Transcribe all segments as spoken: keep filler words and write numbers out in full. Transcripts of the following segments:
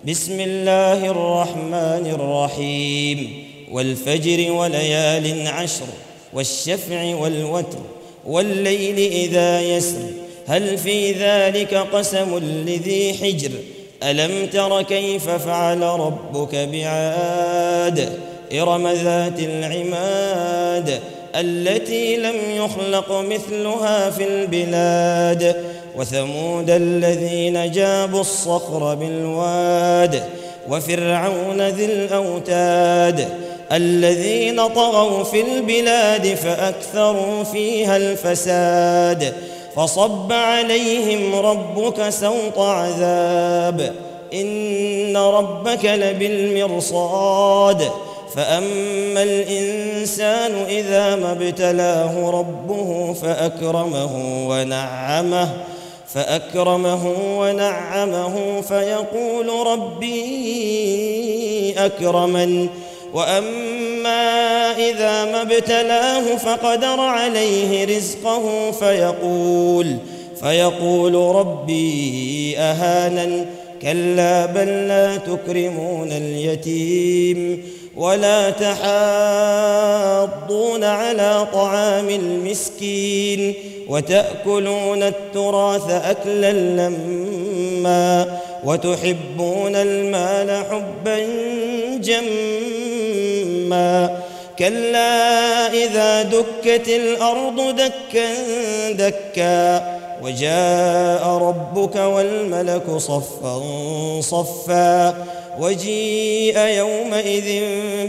بسم الله الرحمن الرحيم والفجر وليال عشر والشفع والوتر والليل إذا يسر هل في ذلك قسم لذي حجر ألم تر كيف فعل ربك بعاد إرم ذات العماد التي لم يخلق مثلها في البلاد وثمود الذين جابوا الصخر بالواد وفرعون ذي الأوتاد الذين طغوا في البلاد فأكثروا فيها الفساد فصب عليهم ربك سوط عذاب إن ربك لبالمرصاد فأما الإنسان إذا ما ابتلاه ربه فأكرمه ونعمه فأكرمه ونعمه فيقول ربي أكرمن وأما إذا ما ابتلاه فقدر عليه رزقه فيقول فيقول ربي أهانن كلا بل لا تكرمون اليتيم ولا تحاضون على طعام المسكين وتأكلون التراث أكلا لما وتحبون المال حبا جما كلا إذا دكت الأرض دكا دكا وجاء ربك والملك صفا صفا وجيء يومئذ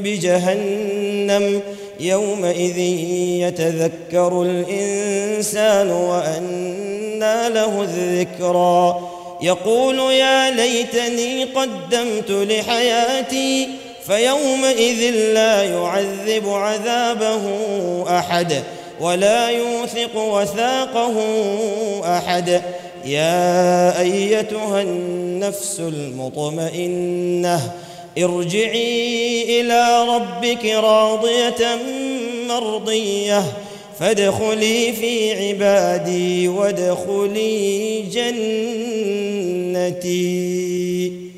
بجهنم يومئذ يتذكر الإنسان وأنى له الذكرى يقول يا ليتني قدمت لحياتي فيومئذ لا يعذب عذابه أحد ولا يوثق وثاقه أحد يا أيتها النفس المطمئنة ارجعي إلى ربك راضية مرضية فادخلي في عبادي وادخلي جنتي.